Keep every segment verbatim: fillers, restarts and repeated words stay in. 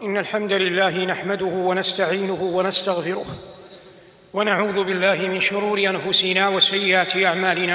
إن الحمد لله نحمده ونستعينه ونستغفره ونعوذ بالله من شرور أنفسنا وسيئات أعمالنا.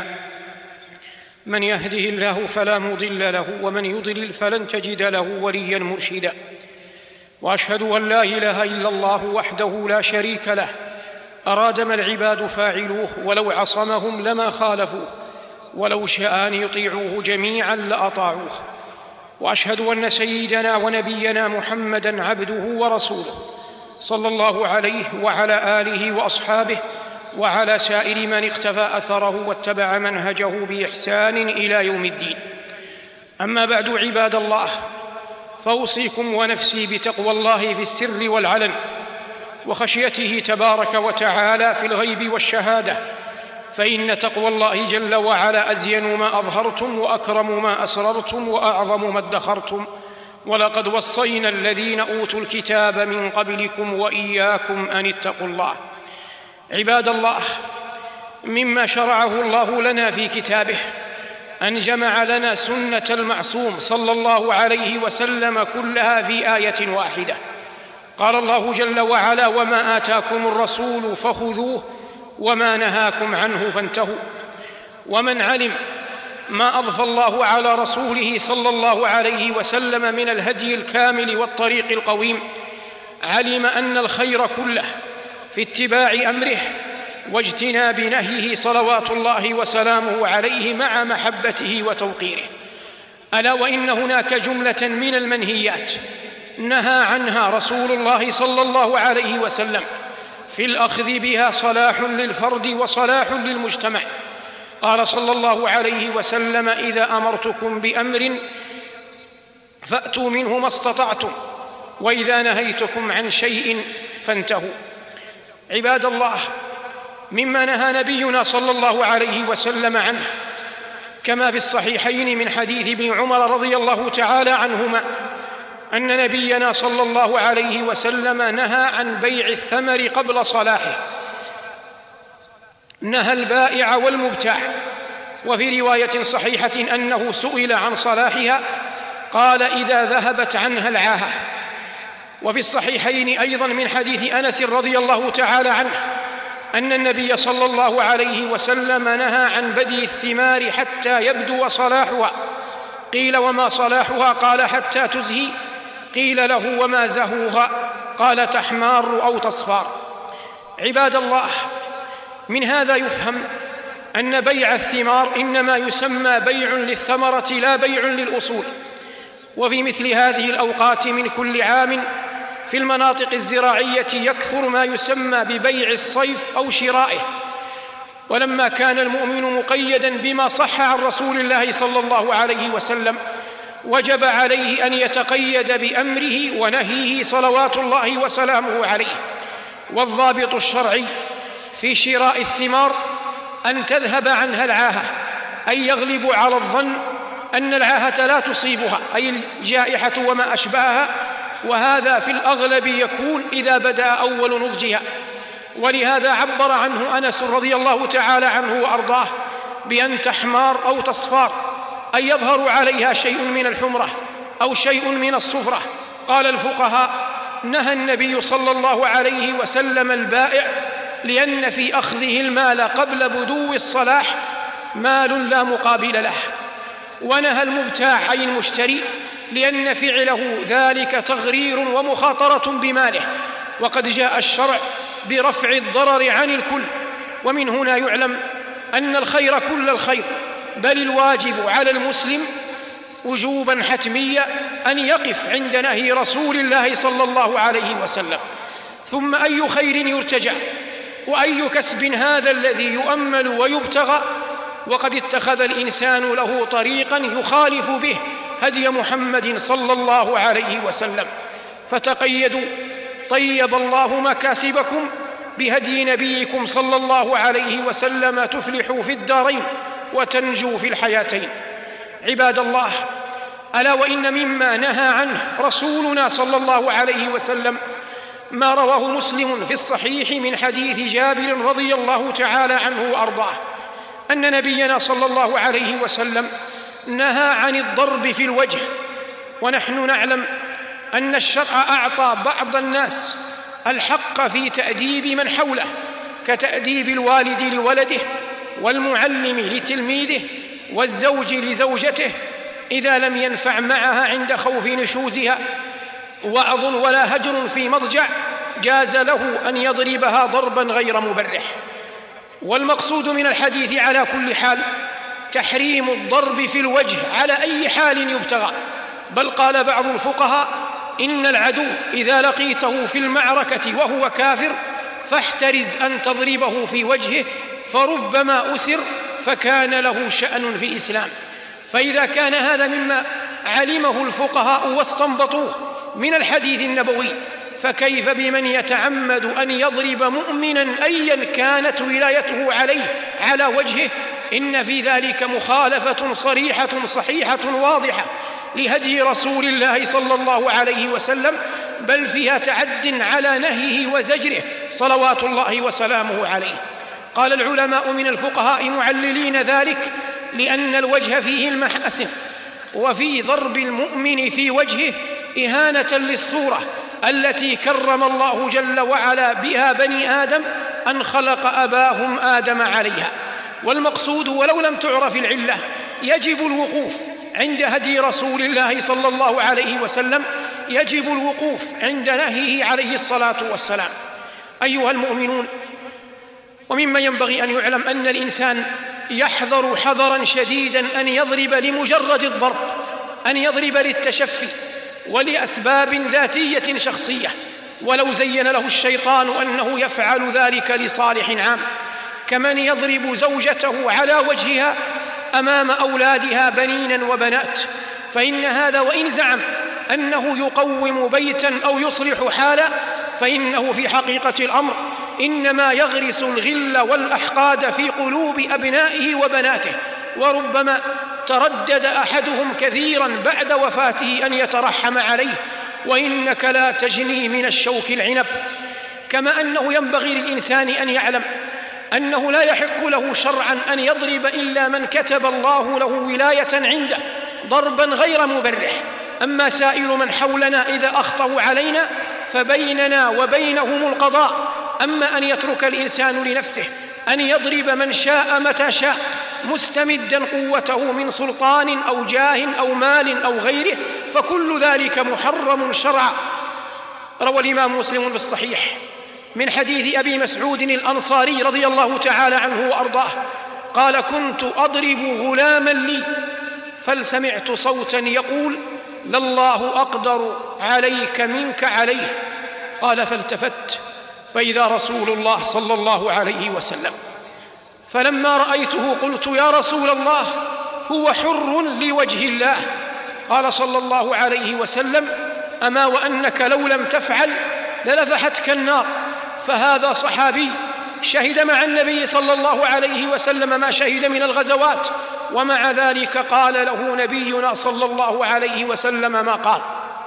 من يهده الله فلا مضل له ومن يضلل فلن تجد له وليا مرشدا. وأشهد أن لا إله إلا الله وحده لا شريك له أراد ما العباد فاعلوه ولو عصمهم لما خالفوه ولو شاء أن يطيعوه جميعا لأطاعوه. وأشهد أن سيدنا ونبينا محمدًا عبده ورسوله صلى الله عليه وعلى آله وأصحابه وعلى سائر من اقتفى أثره واتبع منهجه بإحسان إلى يوم الدين. أما بعد، عباد الله، فأوصيكم ونفسي بتقوى الله في السر والعلن وخشيته تبارك وتعالى في الغيب والشهادة، فإن تقوى الله جل وعلا أزين ما أظهرتم وأكرم ما أسررتم وأعظم ما ادخرتم. ولقد وصينا الذين أوتوا الكتاب من قبلكم وإياكم أن اتقوا الله. عباد الله، مما شرعه الله لنا في كتابه أن جمع لنا سنة المعصوم صلى الله عليه وسلم كلها في آية واحدة. قال الله جل وعلا: وما آتاكم الرسول فخذوه وما نهاكم عنه فانتهوا. ومن علم ما أضفى الله على رسوله صلى الله عليه وسلم من الهدي الكامل والطريق القويم علم أن الخير كله في اتباع أمره واجتناب نهيه صلوات الله وسلامه عليه مع محبته وتوقيره. ألا وإن هناك جملة من المنهيات نهى عنها رسول الله صلى الله عليه وسلم في الأخذ بها صلاح للفرد وصلاح للمجتمع. قال صلى الله عليه وسلم: إذا أمرتكم بأمر فأتوا منه ما استطعتم وإذا نهيتكم عن شيء فانتهوا. عباد الله، مما نهى نبينا صلى الله عليه وسلم عنه كما في الصحيحين من حديث ابن عمر رضي الله تعالى عنهما أن نبينا صلى الله عليه وسلم نهى عن بيع الثمر قبل صلاحه، نهى البائع والمبتاع. وفي رواية صحيحة أنه سئل عن صلاحها قال: إذا ذهبت عنها العاهة. وفي الصحيحين أيضا من حديث أنس رضي الله تعالى عنه أن النبي صلى الله عليه وسلم نهى عن بدي الثمار حتى يبدو صلاحها. قيل: وما صلاحها؟ قال: حتى تزهي. قيل له: وما زهوها؟ قال: تحمار أو تصفار. عباد الله، من هذا يفهم أن بيع الثمار إنما يسمى بيع للثمرة لا بيع للأصول. وفي مثل هذه الأوقات من كل عام في المناطق الزراعية يكثر ما يسمى ببيع الصيف أو شرائه. ولما كان المؤمن مقيدا بما صح عن رسول الله صلى الله عليه وسلم وجب عليه أن يتقيد بأمره ونهيه صلوات الله وسلامه عليه. والضابط الشرعي في شراء الثمار أن تذهب عنها العاهة، أي يغلب على الظن أن العاهة لا تصيبها، أي الجائحة وما أشبهها، وهذا في الأغلب يكون إذا بدأ أول نضجها. ولهذا عبر عنه أنس رضي الله تعالى عنه وأرضاه بأن تحمار أو تصفار، أي يظهر عليها شيء من الحمرة أو شيء من الصفرة. قال الفقهاء: نهى النبي صلى الله عليه وسلم البائع لأن في أخذه المال قبل بدو الصلاح مال لا مقابل له، ونهى المبتاع أي المشتري لأن فعله ذلك تغرير ومخاطرة بماله، وقد جاء الشرع برفع الضرر عن الكل. ومن هنا يعلم أن الخير كل الخير، بل الواجب على المسلم وجوبا حتميا أن يقف عند نهي رسول الله صلى الله عليه وسلم. ثم أي خير يرتجى وأي كسب هذا الذي يؤمل ويبتغى، وقد اتخذ الإنسان له طريقا يخالف به هدي محمد صلى الله عليه وسلم. فتقيدوا طيب الله مكاسبكم بهدي نبيكم صلى الله عليه وسلم تفلحوا في الدارين وتنجوا في الحياتين. عباد الله، ألا وإن مما نهى عنه رسولنا صلى الله عليه وسلم ما رواه مسلم في الصحيح من حديث جابر رضي الله تعالى عنه وأرضاه أن نبينا صلى الله عليه وسلم نهى عن الضرب في الوجه. ونحن نعلم أن الشرع أعطى بعض الناس الحق في تأديب من حوله، كتأديب الوالد لولده، والمعلم لتلميذه، والزوج لزوجته إذا لم ينفع معها عند خوف نشوزها وعظ ولا هجر في مضجع، جاز له أن يضربها ضربا غير مبرح. والمقصود من الحديث على كل حال تحريم الضرب في الوجه على أي حال يبتغى، بل قال بعض الفقهاء إن العدو إذا لقيته في المعركة وهو كافر فاحترز أن تضربه في وجهه، فربما أسر فكان له شأن في الإسلام. فإذا كان هذا مما علمه الفقهاء واستنبطوه من الحديث النبوي، فكيف بمن يتعمد أن يضرب مؤمنا أيا كانت ولايته عليه على وجهه؟ إن في ذلك مخالفة صريحة صحيحة واضحة لهدي رسول الله صلى الله عليه وسلم، بل فيها تعد على نهيه وزجره صلوات الله وسلامه عليه. قال العلماء من الفقهاء معللين ذلك لأن الوجه فيه المحاسن، وفي ضرب المؤمن في وجهه إهانة للصورة التي كرم الله جل وعلا بها بني آدم أن خلق أباهم آدم عليها. والمقصود ولو لم تعرف العلة يجب الوقوف عند هدي رسول الله صلى الله عليه وسلم، يجب الوقوف عند نهيه عليه الصلاة والسلام. أيها المؤمنون، ومما ينبغي أن يعلم أن الإنسان يحذر حذرا شديدا أن يضرب لمجرد الضرب، أن يضرب للتشفي ولأسباب ذاتية شخصية، ولو زين له الشيطان أنه يفعل ذلك لصالح عام، كمن يضرب زوجته على وجهها أمام أولادها بنينا وبنات، فإن هذا وإن زعم أنه يقوم بيتا أو يصلح حالا، فإنه في حقيقة الأمر إنما يغرس الغل والأحقاد في قلوب أبنائه وبناته، وربما تردد أحدهم كثيرا بعد وفاته أن يترحم عليه، وإنك لا تجني من الشوك العنب. كما أنه ينبغي للإنسان أن يعلم أنه لا يحق له شرعا أن يضرب إلا من كتب الله له ولاية عنده ضربا غير مبرح. أما سائر من حولنا إذا أخطأوا علينا فبيننا وبينهم القضاء. أما أن يترك الإنسان لنفسه أن يضرب من شاء متى شاء مستمدا قوته من سلطان أو جاه أو مال أو غيره، فكل ذلك محرم شرعا. روى الإمام مسلم في الصحيح من حديث أبي مسعود الأنصاري رضي الله تعالى عنه وأرضاه قال: كنت أضرب غلاما لي فلسمعت صوتا يقول: لله أقدر عليك منك عليه. قال: فالتفت فإذا رسول الله صلى الله عليه وسلم، فلما رأيته قلت: يا رسول الله، هو حر لوجه الله. قال صلى الله عليه وسلم: أما وأنك لو لم تفعل للفحتك النار. فهذا صحابي شهد مع النبي صلى الله عليه وسلم ما شهد من الغزوات، ومع ذلك قال له نبينا صلى الله عليه وسلم ما قال.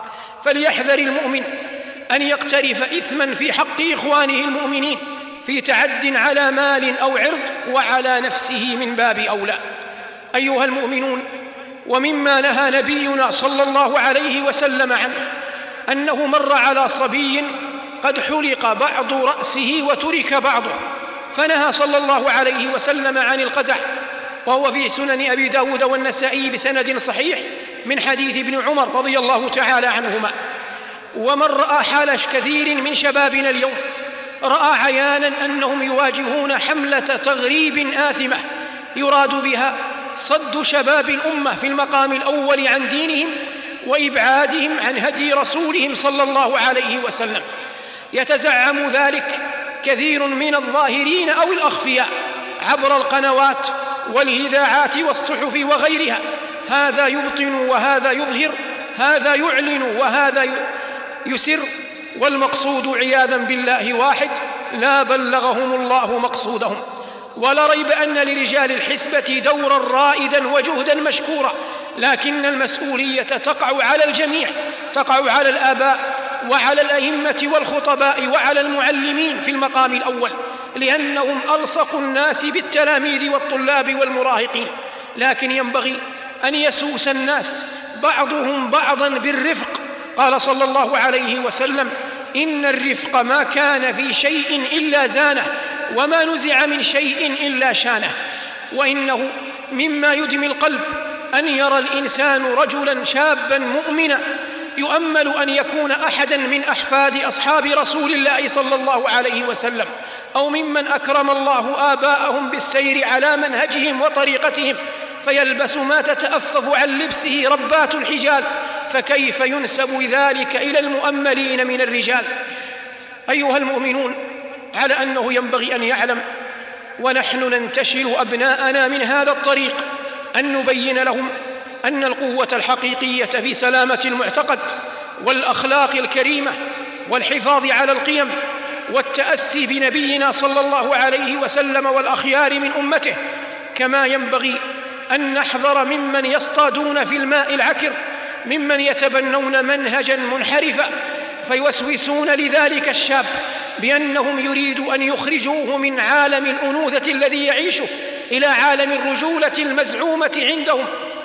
فليحذر المؤمن أن يقترف إثما في حق إخوانه المؤمنين في تعد على مال أو عرض، وعلى نفسه من باب أولى. أيها المؤمنون، ومما نهى نبينا صلى الله عليه وسلم عنه أنه مر على صبي قد حلق بعض رأسه وترك بعضه، فنهى صلى الله عليه وسلم عن القزع، وهو في سنن أبي داود والنسائي بسند صحيح من حديث ابن عمر رضي الله تعالى عنهما. ومن رأى حال كثير من شبابنا اليوم رأى عيانا أنهم يواجهون حملة تغريب آثمة يراد بها صد شباب الأمة في المقام الأول عن دينهم وإبعادهم عن هدي رسولهم صلى الله عليه وسلم. يتزعم ذلك كثير من الظاهرين أو الأخفياء عبر القنوات والإذاعات والصحف وغيرها، هذا يبطن وهذا يظهر، هذا يعلن وهذا يسر، والمقصود عياذا بالله واحد: لا بلغهم الله مقصودهم. ولا ريب أن لرجال الحسبة دورا رائدا وجهدا مشكورا، لكن المسؤولية تقع على الجميع، تقع على الآباء وعلى الأئمة والخطباء وعلى المعلمين في المقام الأول، لأنهم ألصق الناس بالتلاميذ والطلاب والمراهقين. لكن ينبغي أن يسوس الناس بعضهم بعضا بالرفق قال صلى الله عليه وسلم: إن الرفق ما كان في شيء إلا زانه، وما نزع من شيء إلا شانه. وإنه مما يدمي القلب أن يرى الإنسان رجلا شابا مؤمنا يؤمل أن يكون أحدا من أحفاد أصحاب رسول الله صلى الله عليه وسلم، أو ممن أكرم الله آباءهم بالسير على منهجهم وطريقتهم، فيلبس ما تتأفف عن لبسه ربات الحجال، فكيف ينسب ذلك إلى المؤملين من الرجال؟ أيها المؤمنون، على أنه ينبغي أن يعلم ونحن ننتشل أبناءنا من هذا الطريق أن نبين لهم أن القوة الحقيقية في سلامة المعتقد والأخلاق الكريمة والحفاظ على القيم والتأسي بنبينا صلى الله عليه وسلم والأخيار من أمته. كما ينبغي أن نحذر ممن يصطادون في الماء العكر، ممن يتبنون منهجا منحرفا فيوسوسون لذلك الشاب بأنهم يريدوا أن يخرجوه من عالم الأنوثة الذي يعيشه إلى عالم الرجولة المزعومة عندهم،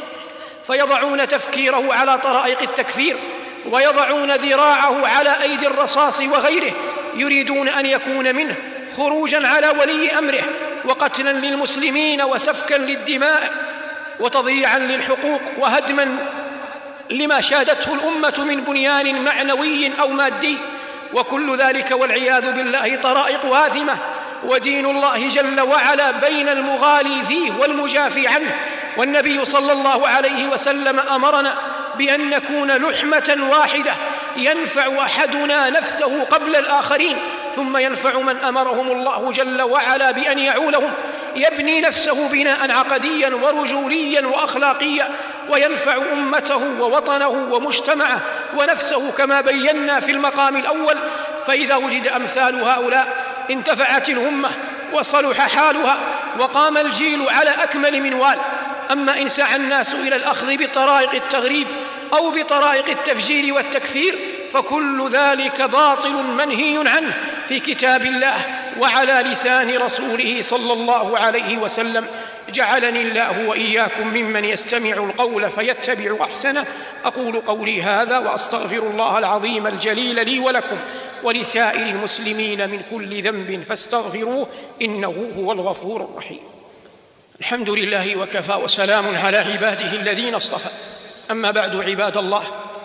فيضعون تفكيره على طرائق التكفير، ويضعون ذراعه على أيدي الرصاص وغيره، يريدون أن يكون منه خروجا على ولي أمره، وقتلا للمسلمين وسفكا للدماء وتضييعا للحقوق وهدما لما شادته الأمة من بنيان معنوي أو مادي. وكل ذلك والعياذ بالله طرائق آثمة، ودين الله جل وعلا بين المغالي فيه والمجافي عنه. والنبي صلى الله عليه وسلم أمرنا بأن نكون لحمة واحدة ينفع أحدنا نفسه قبل الآخرين، ثم ينفع من أمرهم الله جل وعلا بأن يعولهم، يبني نفسه بناء عقديا ورجوليا وأخلاقيا، وينفع أمته ووطنه ومجتمعه ونفسه كما بينا في المقام الأول. فإذا وجد أمثال هؤلاء انتفعت الأمة وصلح حالها وقام الجيل على أكمل منوال. أما إن سعى الناس إلى الأخذ بطرائق التغريب أو بطرائق التفجير والتكفير فكل ذلك باطل منهي عنه في كتاب الله وعلى لسان رسوله صلى الله عليه وسلم. جعلني الله وإياكم ممن يستمع القول فيتبع أحسنه. أقول قولي هذا وأستغفر الله العظيم الجليل لي ولكم ولسائر المسلمين من كل ذنب فاستغفروه إنه هو الغفور الرحيم. الحمد لله وكفى، وسلام على عباده الذين اصطفى. أما بعد، عباد الله،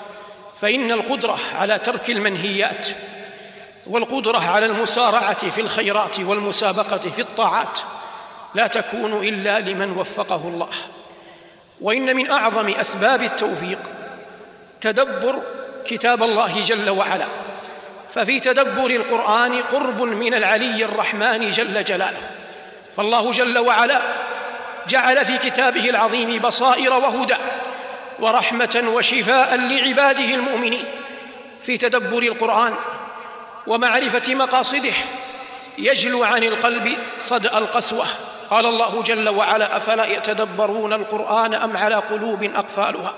فإن القدرة على ترك المنهيات والقدرة على المسارعة في الخيرات والمسابقة في الطاعات لا تكون إلا لمن وفقه الله. وإن من أعظم أسباب التوفيق تدبر كتاب الله جل وعلا، ففي تدبر القرآن قرب من العلي الرحمن جل جلاله. فالله جل وعلا جعل في كتابه العظيم بصائر وهدى ورحمة وشفاء لعباده المؤمنين. في تدبر القرآن ومعرفة مقاصده يجلو عن القلب صدأ القسوة. قال الله جل وعلا: أفلا يتدبرون القرآن أم على قلوب أقفالها.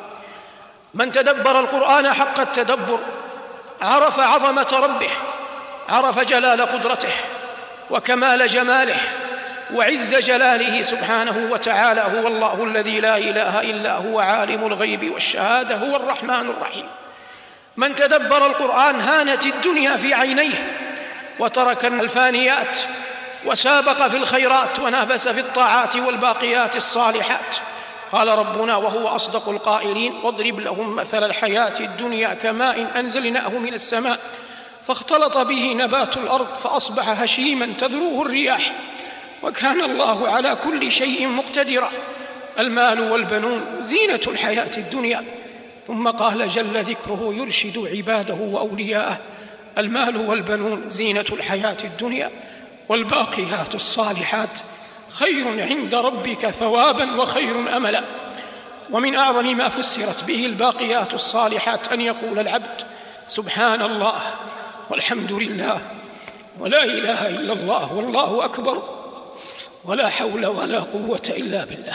من تدبر القرآن حق التدبر عرف عظمة ربه، عرف جلال قدرته وكمال جماله وعز جلاله سبحانه وتعالى. هو الله الذي لا إله إلا هو عالم الغيب والشهادة، هو الرحمن الرحيم. من تدبر القرآن هانت الدنيا في عينيه وترك الفانيات وسابق في الخيرات ونافس في الطاعات والباقيات الصالحات. قال ربنا وهو أصدق القائلين: واضرب لهم مثل الحياة الدنيا كماء أنزلناه من السماء فاختلط به نبات الأرض فأصبح هشيما تذروه الرياح وكان الله على كل شيء مقتدرا. المال والبنون زينة الحياة الدنيا. ثم قال جل ذكره يرشد عباده وأولياءه: المال والبنون زينة الحياة الدنيا والباقيات الصالحات خير عند ربك ثوابا وخير أملا. ومن أعظم ما فسرت به الباقيات الصالحات أن يقول العبد: سبحان الله والحمد لله ولا إله إلا الله والله أكبر ولا حول ولا قوة إلا بالله.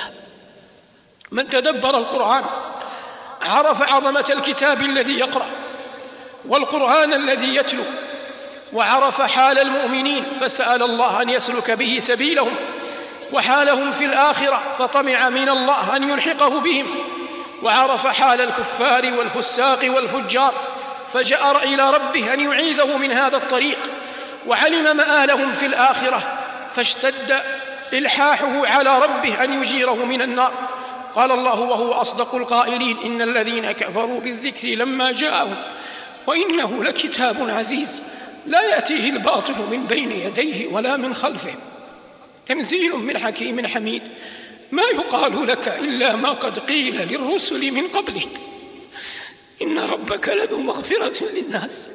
من تدبر القرآن عرف عظمة الكتاب الذي يقرأ والقرآن الذي يتلو، وعرف حال المؤمنين فسأل الله أن يسلك به سبيلهم، وحالهم في الآخرة فطمع من الله أن يلحقه بهم، وعرف حال الكفار والفساق والفجار فجأر إلى ربه أن يعيذه من هذا الطريق، وعلم مآلهم في الآخرة فاشتد إلحاحه على ربه أن يجيره من النار. قال الله وهو أصدق القائلين: إن الذين كفروا بالذكر لما جاءهم وإنه لكتاب عزيز لا يأتيه الباطل من بين يديه ولا من خلفه تنزيل من حكيم حميد. ما يقال لك إلا ما قد قيل للرسل من قبلك إن ربك لذو مغفرة للناس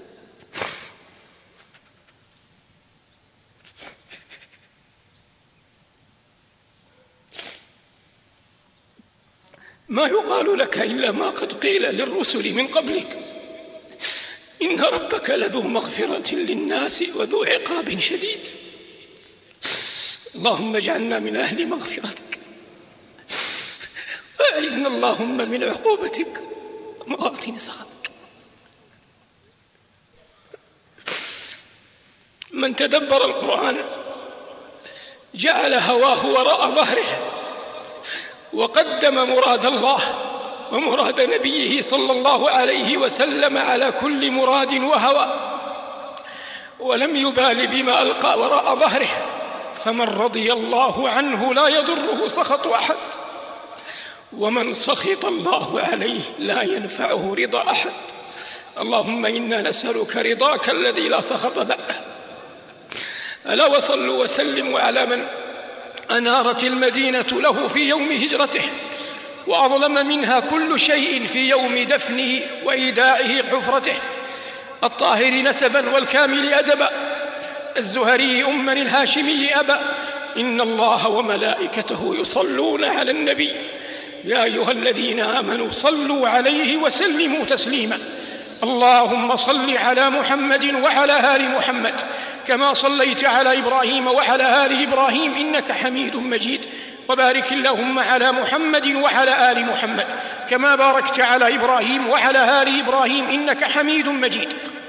ما يقال لك إلا ما قد قيل للرسل من قبلك إن ربك لذو مغفرة للناس وذو عقاب شديد. اللهم اجعلنا من أهل مغفرتك وأعذنا اللهم من عقوبتك ومواطن سخطك. من تدبر القرآن جعل هواه وراء ظهره وقدم مراد الله ومراد نبيه صلى الله عليه وسلم على كل مراد وهوى، ولم يبال بما ألقى وراء ظهره. فمن رضي الله عنه لا يضره سخط أحد، ومن سخط الله عليه لا ينفعه رضا أحد. اللهم إنا نسألك رضاك الذي لا سخط بعده. ألا وصلوا وسلموا على من أنارت المدينة له في يوم هجرته وأظلم منها كل شيء في يوم دفنه وإيداعه حفرته، الطاهر نسبا والكامل أدبا، الزهري أما الهاشمي أبا. إن الله وملائكته يصلون على النبي يا أيها الذين آمنوا صلوا عليه وسلموا تسليما. اللهم صل على محمد وعلى آل محمد كما صليت على إبراهيم وعلى آل إبراهيم إنك حميد مجيد، وبارك اللهم على محمد وعلى آل محمد كما باركت على إبراهيم وعلى آل إبراهيم إنك حميد مجيد.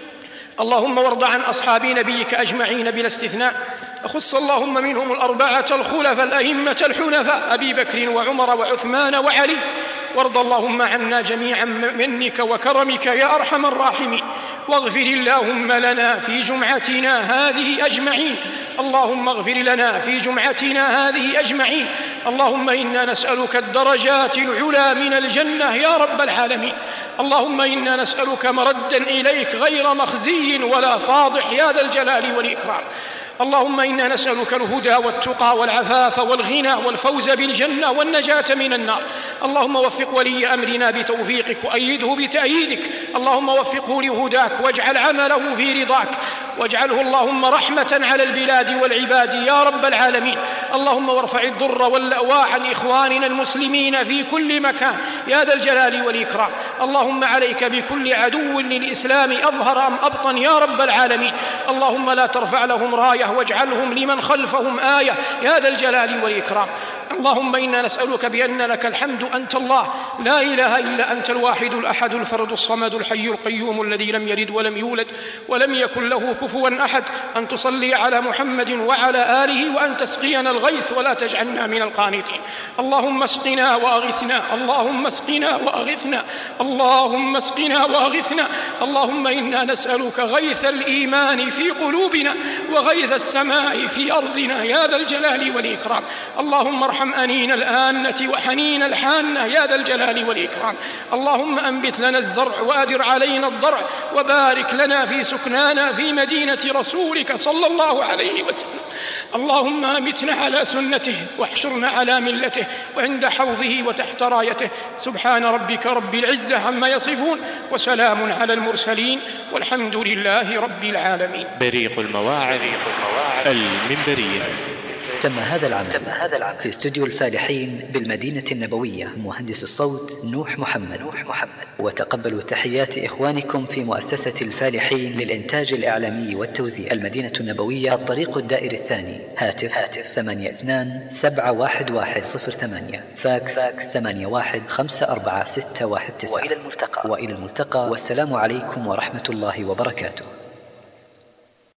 اللهم وارض عن أصحاب نبيك أجمعين بلا استثناء، خص اللهم منهم الأربعة الخلفاء الأئمة الحنفاء أبي بكر وعمر وعثمان وعلي، وارض اللهم عنا جميعا منك وكرمك يا أرحم الراحمين. واغفر اللهم لنا في جمعتنا هذه أجمعين، اللهم اغفر لنا في جمعتنا هذه أجمعين. اللهم إنا نسألك الدرجات العلى من الجنة يا رب العالمين. اللهم إنا نسألك مردا إليك غير مخزي ولا فاضح يا ذا الجلال والإكرام. اللهم إنا نسألك الهدى والتقى والعفاف والغنى والفوز بالجنة والنجاة من النار. اللهم وفق ولي أمرنا بتوفيقك وأيده بتأييدك. اللهم وفقه لهداك واجعل عمله في رضاك، واجعله اللهم رحمة على البلاد والعباد يا رب العالمين. اللهم وارفع الضر واللأواء عن إخواننا المسلمين في كل مكان يا ذا الجلال والإكرام. اللهم عليك بكل عدو للإسلام أظهر أم أبطن يا رب العالمين. اللهم لا ترفع لهم راية واجعلهم لمن خلفهم آية يا ذا الجلال والإكرام. اللهم إنا نسألك بأن لك الحمد أنت الله لا إله إلا أنت الواحد الأحد الفرد الصمد الحي القيوم الذي لم يلد ولم يولد ولم يكن له كفوا أحد، أن تصلي على محمد وعلى آله وأن تسقينا الغيث ولا تجعلنا من القانطين. اللهم اسقنا وأغثنا، اللهم اسقنا وأغثنا، اللهم اسقنا وأغثنا. اللهم إنا نسألك غيث الإيمان في قلوبنا وغيث السماء في أرضنا يا ذا الجلال والإكرام. اللهم ارحم أنين الآنة وحنين الحانة يا ذا الجلال والإكرام. اللهم أنبت لنا الزرع وأدر علينا الضرع، وبارك لنا في سكنانا في مدينة رسولك صلى الله عليه وسلم. اللهم أمتنا على سنته واحشرنا على ملته وعند حوضه وتحت رايته. سبحان ربك رب العزة عما يصفون وسلام على المرسلين والحمد لله رب العالمين. بريق المواعظ المنبرية. تم هذا العمل في استوديو الفالحين بالمدينة النبوية. مهندس الصوت نوح محمد. وتقبلوا تحيات إخوانكم في مؤسسة الفالحين للإنتاج الإعلامي والتوزيع، المدينة النبوية، الطريق الدائري الثاني. هاتف ثمانية اثنان سبعة واحد واحد صفر ثمانية، فاكس ثمانية واحد خمسة أربعة ستة واحد تسعة. وإلى الملتقى. وإلى الملتقى، والسلام عليكم ورحمة الله وبركاته.